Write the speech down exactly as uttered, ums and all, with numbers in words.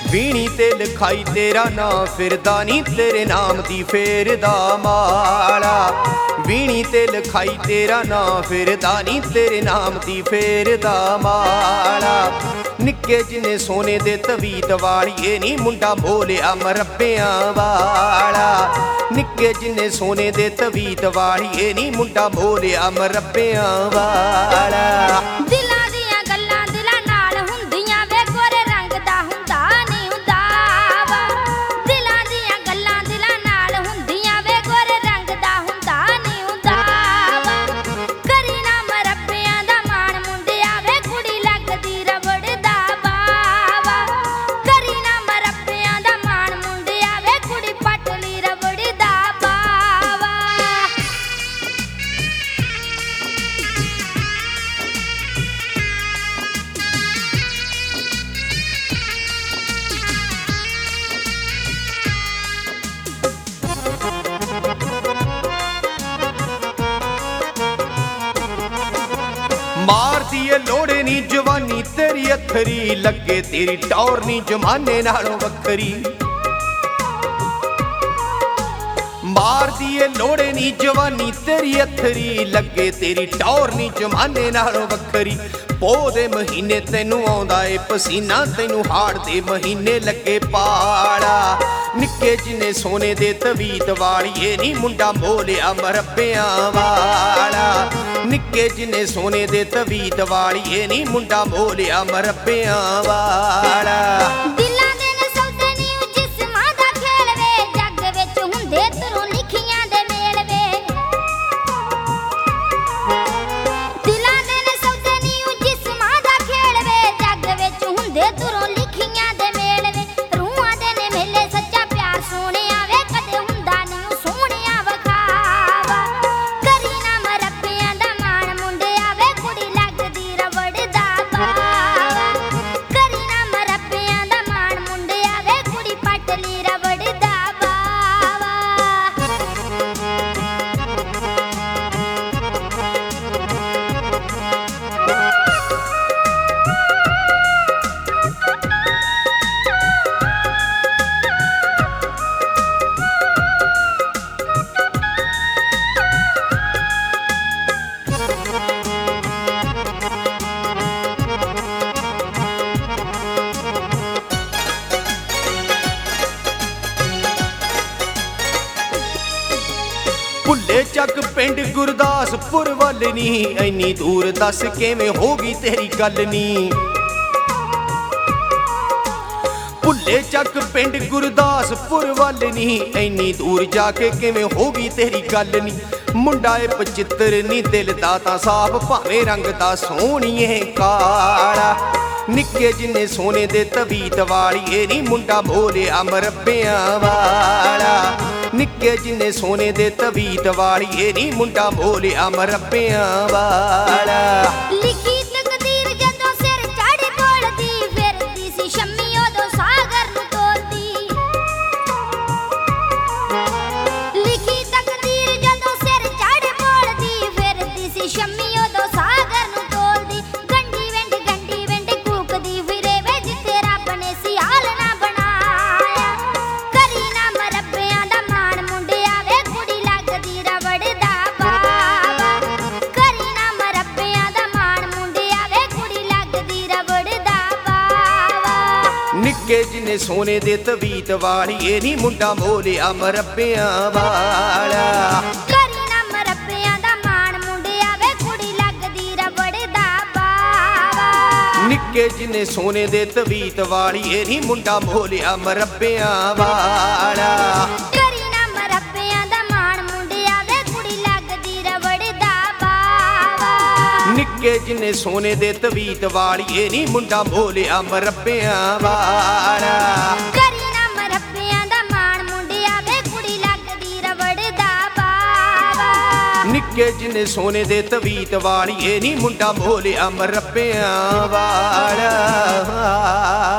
ਵੀਣੀ ਤੇ ਲਿਖਾਈ ਤੇਰਾ ਨਾਂ ਫਿਰਦਾ ਨੀ ਤੇਰੇ ਨਾਮ ਦੀ ਫੇਰਦਾ ਮਾਲਾ। ਵੀਣੀ ਤੇ ਲਿਖਾਈ ਤੇਰਾ ਨਾਂ ਫਿਰਦਾ ਨੀ ਤੇਰੇ ਨਾਮ ਦੀ ਫੇਰਦਾ ਮਾਲਾ। ਨਿੱਕੇ ਜਿਨੇ ਸੋਨੇ ਦੇ ਤਵੀਤ ਵਾਲੀਏ ਨੀ ਮੁੰਡਾ ਬੋਲਿਆ ਮਰੱਬਿਆਂ ਵਾਲਾ। ਨਿੱਕੇ ਜਿਨੇ ਸੋਨੇ ਦੇ ਤਵੀਤ ਵਾਲੀਏ ਨੀ ਮੁੰਡਾ ਬੋਲਿਆ ਮਰੱਬਿਆਂ ਵਾਲਾ। ਦਿਲਾਂ ਦੀਆਂ ਗੱਲਾਂ ਦਿਲਾਂ ਨਾਲ ਹੁੰਦੀਆਂ ਵੇ ਗੋਰੇ ਰੰਗ ਦਾ ਹੁੰਦਾ ਨਹੀਂ ਹੁੰਦਾ ਵਾ। ਦਿਲਾਂ ਦੀਆਂ ਗੱਲਾਂ ਦਿਲਾਂ ਨਾਲ ਹੁੰਦੀਆਂ ਵੇ ਗੋਰੇ ਰੰਗ ਦਾ ਹੁੰਦਾ ਨਹੀਂ ਹੁੰਦਾ ਵਾ। ਕਰੀ ਨਾ ਮਰੱਬਿਆਂ ਦਾ ਮਾਣ ਮੁੰਡਿਆ ਵੇ ਕੁੜੀ ਲੱਗਦੀ ਰਬੜ ਦਾ ਬਾਵਾ। ਕਰੀ ਨਾ ਮਰੱਬਿਆਂ ਦਾ ਮਾਣ ਮੁੰਡਿਆ ਵੇ ਕੁੜੀ ਪਟਲੀ ਰਬੜ ਦਾ ਬਾਵਾ। ਮਾਰਦੀ ਏ ਲੋੜੇ ਨੀ ਜਵਾਨੀ ਤੇਰੀ ਅੱਥਰੀ ਲੱਗੇ ਤੇਰੀ ਟੌਰ ਨੀ ਜਮਾਨੇ ਨਾਲੋਂ ਵੱਖਰੀ। ਮਾਰਦੀ ਏ ਲੋੜੇ ਨੀ ਜਵਾਨੀ ਤੇਰੀ ਅੱਥਰੀ ਲੱਗੇ ਤੇਰੀ ਟੌਰ ਨੀ ਜਮਾਨੇ ਨਾਲੋਂ ਵੱਖਰੀ। ਪੋਹ ਦੇ ਮਹੀਨੇ ਤੈਨੂੰ ਆਉਂਦਾ ਏ ਪਸੀਨਾ ਤੈਨੂੰ ਹਾੜ ਦੇ ਮਹੀਨੇ ਲੱਗੇ ਪਾਲਾ। ਨਿੱਕੇ ਜਿਨੇ ਸੋਨੇ ਦੇ ਤਵੀਤ ਵਾਲੀਏ ਨੀ ਮੁੰਡਾ ਬੋਲਿਆ ਮਰੱਬਿਆਂ ਵਾਲਾ। ਨਿੱਕੇ ਜਿਨੇ ਸੋਨੇ ਦੇ ਤਵੀਤ ਵਾਲੀਏ ਨੀ ਮੁੰਡਾ ਬੋਲਿਆ ਮਰੱਬਿਆਂ ਵਾਲਾ। ਦਿਲਾਂ ਦੇ ਨੇ ਸੌਦੇ ਨੀ ਉਹ ਜਿਸਮਾਂ ਦਾ ਖੇਲ ਵੇ ਜੱਗ ਵਿੱਚ ਹੁੰਦੇ ਤਰੋਂ ਲਿਖੀਆਂ ਦੇ ਮੇਲ ਵੇ। ਦਿਲਾਂ ਦੇ ਨੇ ਸੌਦੇ ਨੀ ਉਹ ਜਿਸਮਾਂ ਦਾ ਖੇਲ ਵੇ ਜੱਗ ਵਿੱਚ ਹੁੰਦੇ ਤਰੋਂ ਲਿਖੀਆਂ ਦੇ ਮੇਲ ਵੇ। ਰੂਹਾਂ ਦੇ ਨੇ ਮੇਲੇ ਸੱਚਾ ਪਿਆਰ ਸੋਹਣਿਆ ਵੇ ਕਦੇ ਹੁੰਦਾ ਨੀ ਉਹ ਸੋਹਣਿਆ ਵਖਾਵਾ। ਕਰੀ ਨਾ ਮਰੱਬਿਆਂ ਦਾ ਮਾਣ ਮੁੰਡਿਆ ਵੇ ਕੁੜੀ ਲੱਗਦੀ ਰਬੜ ਦਾ ਬਾਵਾ। ਕਰੀ ਨਾ ਮਰੱਬਿਆਂ ਦਾ ਮਾਣ ਮੁੰਡਿਆ ਵੇ ਕੁੜੀ ਪਟਲੀ ਰਬੜ ਦਾ ਬਾਵਾ। ਭੁੱਲੇ ਚੱਕ ਪਿੰਡ ਗੁਰਦਾਸਪੁਰ ਵੱਲ ਨੀ ਐਨੀ ਦੂਰ ਦੱਸ ਕਿਵੇਂ ਹੋ ਗਈ ਤੇਰੀ ਗੱਲ ਨੀ। ਭੁੱਲੇ ਚੱਕ ਪਿੰਡ ਗੁਰਦਾਸਪੁਰ ਵੱਲ ਨੀ ਐਨੀ ਦੂਰ ਜਾ ਕੇ ਕਿਵੇਂ ਹੋ ਗਈ ਤੇਰੀ ਗੱਲ ਨੀ। ਮੁੰਡਾ ਏ ਪਚਿੱਤਰ ਨੀ ਦਿਲ ਦਾ ਤਾਂ ਸਾਫ ਭਾਵੇਂ ਰੰਗ ਦਾ ਸੋਹਣੀਏ ਕਾਲਾ। ਨਿੱਕੇ ਜਿਨੇ ਸੋਨੇ ਦੇ ਤਵੀਤ ਵਾਲੀਏ ਨੀ ਮੁੰਡਾ ਬੋਲਿਆ ਮਰੱਬਿਆਂ ਵਾਲਾ। ਨਿੱਕੇ ਜਿਨੇ ਸੋਨੇ ਦੇ ਤਵੀਤ ਵਾਲੀਏ ਨੀ ਮੁੰਡਾ ਬੋਲਿਆ ਮਰੱਬਿਆਂ ਵਾਲਾ। ਲਿਖੀ ਤਕਦੀਰ ਜਦੋਂ ਸਿਰ ਚੜ੍ਹ ਬੋਲਦੀ ਫਿਰਦੀ ਸੀ ਸ਼ੰਮੀ ਉਦੋਂ ਸਾਗਰ ਨੂੰ ਤੋਲਦੀ। ਲਿਖੀ ਤਕਦੀਰ ਜਦੋਂ ਸਿਰ ਚੜ੍ਹ ਬੋਲਦੀ ਫਿਰਦੀ ਸੀ ਸ਼ੰਮੀ ਉਦੋਂ ਸਾਗਰ ਨੂੰ ਤੋਲਦੀ। ਗੰਢੀ ਵਿੰਡ ਗੰਢੀ ਵਿੰਡ ਕੂਕਦੀ ਫਿਰੇ ਵੇ ਜਿੱਥੇ ਰੱਬ ਨੇ ਸਿਆਲ ਨਾ ਬਣਾਇਆ। ਕਰੀ ਨਾ ਮਰੱਬਿਆਂ ਦਾ ਮਾਣ ਮੁੰਡਿਆ ਵੇ ਕੁੜੀ ਲੱਗਦੀ ਰਬੜ ਦਾ ਬਾਵਾ। ਕਰੀ ਨਾ ਮਰੱਬਿਆਂ ਦਾ ਮਾਣ ਮੁੰਡਿਆ ਵੇ ਕੁੜੀ ਲੱਗਦੀ ਰਬੜ ਦਾ ਬਾਵਾ। ਨਿੱਕੇ ਜਿਨੇ ਸੋਨੇ ਦੇ ਤਵੀਤ ਵਾਲੀਏ ਨੀ ਮੁੰਡਾ ਬੋਲਿਆ ਮਰੱਬਿਆਂ ਵਾਲਾ। ਕਰੀ ਨਾ ਮਰੱਬਿਆਂ ਦਾ ਮਾਣ ਮੁੰਡਿਆ ਵੇ ਕੁੜੀ ਲੱਗਦੀ ਰਬੜ ਦਾ ਬਾਵਾ। ਨਿੱਕੇ ਜਿਨੇ ਸੋਨੇ ਦੇ ਤਵੀਤ ਵਾਲੀਏ ਨੀ ਮੁੰਡਾ ਬੋਲਿਆ ਮਰੱਬਿਆਂ ਵਾਲਾ। ਕਰੀ ਨਾ ਮਰੱਬਿਆਂ ਦਾ ਮਾਣ ਮੁੰਡਿਆ ਵੇ ਕੁੜੀ ਲੱਗਦੀ ਰਬੜ ਦਾ ਬਾਵਾ। ਨਿੱਕੇ ਜਿਨੇ ਸੋਨੇ ਦੇ ਤਵੀਤ ਵਾਲੀਏ ਨੀ ਮੁੰਡਾ ਬੋਲਿਆ ਮਰੱਬਿਆਂ ਵਾਲਾ। ਕਰੀ ਨਾ ਮਰੱਬਿਆਂ ਦਾ ਮਾਣ ਮੁੰਡਿਆ ਵੇ ਕੁੜੀ ਲੱਗਦੀ ਰਬੜ ਦਾ ਬਾਵਾ। ਨਿੱਕੇ ਜਿਨੇ ਸੋਨੇ ਦੇ ਤਵੀਤ ਵਾਲੀਏ ਨੀ ਮੁੰਡਾ ਬੋਲਿਆ ਮਰੱਬਿਆਂ ਵਾਲਾ।